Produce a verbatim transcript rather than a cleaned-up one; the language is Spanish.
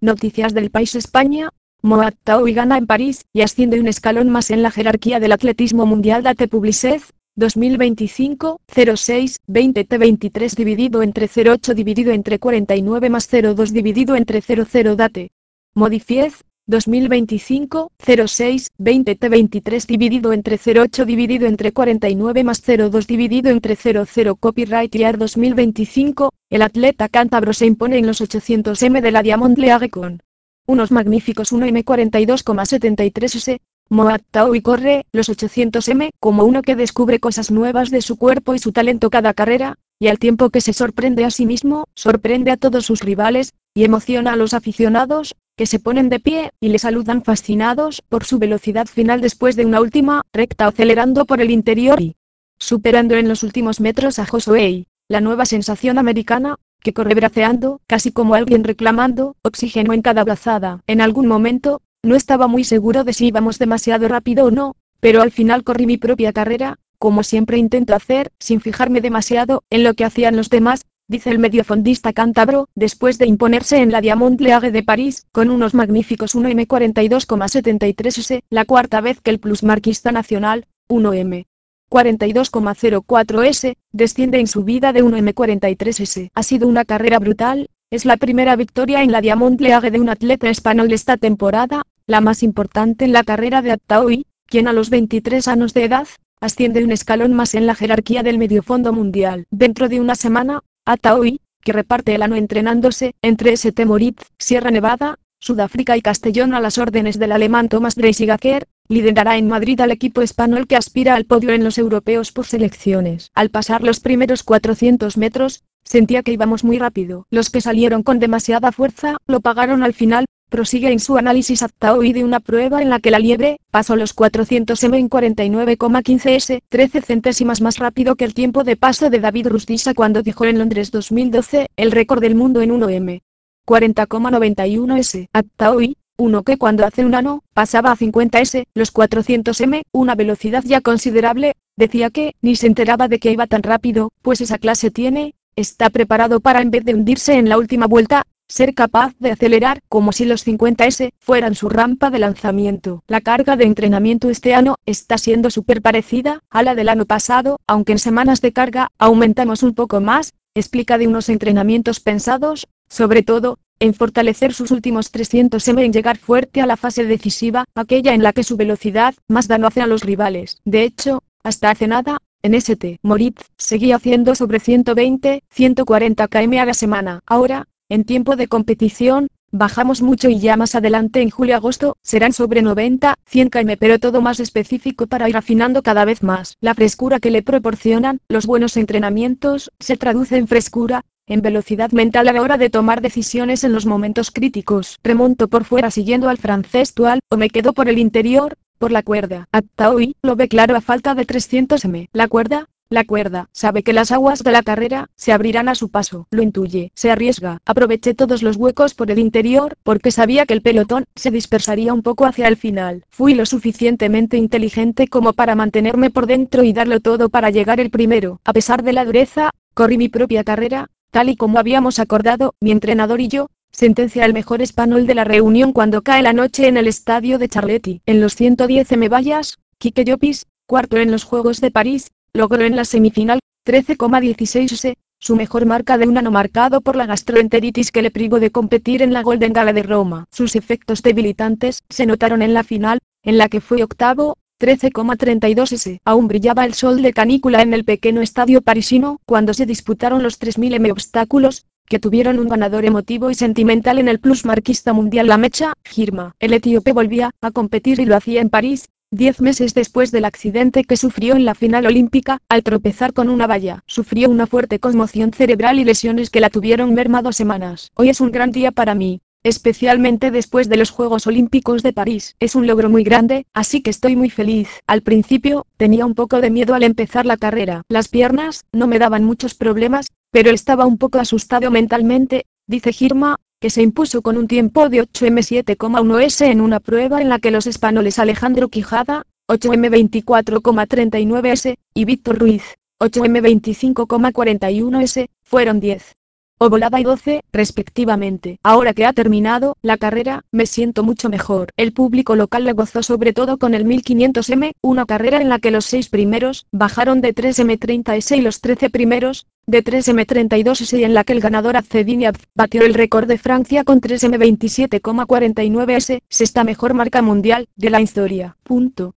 Noticias del país España. Mohamed Tahoui gana en París y asciende un escalón más en la jerarquía del atletismo mundial. Date Publicez, dos mil veinticinco, cero seis, veinte T veintitrés dividido entre cero ocho dividido entre cuarenta y nueve más cero dos dividido entre cero cero Date. Modifiez, dos mil veinticinco, cero seis, veinte T veintitrés dividido entre cero ocho dividido entre cuarenta y nueve más cero dos dividido entre cero cero Copyright Year dos mil veinticinco, el atleta cántabro se impone en los ochocientos metros de la Diamond League con unos magníficos uno eme cuarenta y dos coma setenta y tres ese. Mohamed Tahoui corre los ochocientos metros como uno que descubre cosas nuevas de su cuerpo y su talento cada carrera, y al tiempo que se sorprende a sí mismo, sorprende a todos sus rivales, y emociona a los aficionados, que se ponen de pie y le saludan fascinados por su velocidad final después de una última recta acelerando por el interior y superando en los últimos metros a Josué, la nueva sensación americana, que corre braceando, casi como alguien reclamando oxígeno en cada brazada. En algún momento, no estaba muy seguro de si íbamos demasiado rápido o no, pero al final corrí mi propia carrera, como siempre intento hacer, sin fijarme demasiado en lo que hacían los demás, dice el mediofondista cántabro, después de imponerse en la Diamond League de París, con unos magníficos uno eme cuarenta y dos coma setenta y tres ese, la cuarta vez que el plusmarquista nacional, uno eme cuarenta y dos coma cero cuatro ese, desciende en su vida de uno eme cuarenta y tres ese. Ha sido una carrera brutal, es la primera victoria en la Diamond League de un atleta español esta temporada, la más importante en la carrera de Tahoui, quien a los veintitrés años de edad, asciende un escalón más en la jerarquía del mediofondo mundial. Dentro de una semana, Tahoui, que reparte el año entrenándose entre St. Moritz, Sierra Nevada, Sudáfrica y Castellón a las órdenes del alemán Thomas Dreisiger, liderará en Madrid al equipo español que aspira al podio en los europeos por selecciones. Al pasar los primeros cuatrocientos metros, sentía que íbamos muy rápido. Los que salieron con demasiada fuerza, lo pagaron al final. Prosigue en su análisis Tahoui de una prueba en la que la liebre pasó los cuatrocientos metros en cuarenta y nueve coma quince ese, trece centésimas más rápido que el tiempo de paso de David Rudisha cuando dejó en Londres dos mil doce el récord del mundo en uno eme cuarenta coma noventa y uno ese. Tahoui, uno que cuando hace un año pasaba a cincuenta ese, los cuatrocientos metros, una velocidad ya considerable, decía que ni se enteraba de que iba tan rápido, pues esa clase tiene, está preparado para en vez de hundirse en la última vuelta, ser capaz de acelerar como si los cincuenta ese fueran su rampa de lanzamiento. La carga de entrenamiento este año está siendo súper parecida a la del año pasado, aunque en semanas de carga aumentamos un poco más, explica de unos entrenamientos pensados, sobre todo, en fortalecer sus últimos trescientos metros en llegar fuerte a la fase decisiva, aquella en la que su velocidad más daño hace a los rivales. De hecho, hasta hace nada, en St. Moritz, seguía haciendo sobre ciento veinte, ciento cuarenta kilómetros a la semana. Ahora, en tiempo de competición, bajamos mucho y ya más adelante en julio-agosto, serán sobre noventa, cien kilómetros pero todo más específico para ir afinando cada vez más. La frescura que le proporcionan los buenos entrenamientos, se traduce en frescura, en velocidad mental a la hora de tomar decisiones en los momentos críticos. Remonto por fuera siguiendo al francés Tual, o me quedo por el interior, por la cuerda. Tahoui lo ve claro a falta de trescientos metros. La cuerda, la cuerda, sabe que las aguas de la carrera se abrirán a su paso, lo intuye, se arriesga. Aproveché todos los huecos por el interior, porque sabía que el pelotón se dispersaría un poco hacia el final. Fui lo suficientemente inteligente como para mantenerme por dentro y darlo todo para llegar el primero. A pesar de la dureza, corrí mi propia carrera, tal y como habíamos acordado, mi entrenador y yo, sentencia el mejor español de la reunión cuando cae la noche en el estadio de Charletti. En los ciento diez metros vallas, Quique Llopis, cuarto en los Juegos de París, logró en la semifinal, trece coma dieciséis ese, su mejor marca de un ano marcado por la gastroenteritis que le privó de competir en la Golden Gala de Roma. Sus efectos debilitantes se notaron en la final, en la que fue octavo, trece coma treinta y dos ese. Aún brillaba el sol de canícula en el pequeño estadio parisino cuando se disputaron los tres mil metros obstáculos, que tuvieron un ganador emotivo y sentimental en el plusmarquista mundial la mecha, Girma. El etíope volvía a competir y lo hacía en París, diez meses después del accidente que sufrió en la final olímpica, al tropezar con una valla. Sufrió una fuerte conmoción cerebral y lesiones que la tuvieron mermado semanas. Hoy es un gran día para mí, especialmente después de los Juegos Olímpicos de París. Es un logro muy grande, así que estoy muy feliz. Al principio, tenía un poco de miedo al empezar la carrera. Las piernas no me daban muchos problemas, pero estaba un poco asustado mentalmente, dice Girma, que se impuso con un tiempo de ocho eme siete coma uno ese en una prueba en la que los españoles Alejandro Quijada, ocho eme veinticuatro coma treinta y nueve ese, y Víctor Ruiz, ocho eme veinticinco coma cuarenta y uno ese, fueron diez o volada y doce, respectivamente. Ahora que ha terminado la carrera, me siento mucho mejor. El público local le gozó sobre todo con el mil quinientos eme, una carrera en la que los seis primeros bajaron de tres eme treinta ese y los trece primeros de tres eme treinta y dos ese y en la que el ganador Abzedini Abz batió el récord de Francia con tres eme veintisiete coma cuarenta y nueve ese, sexta mejor marca mundial de la historia. Punto.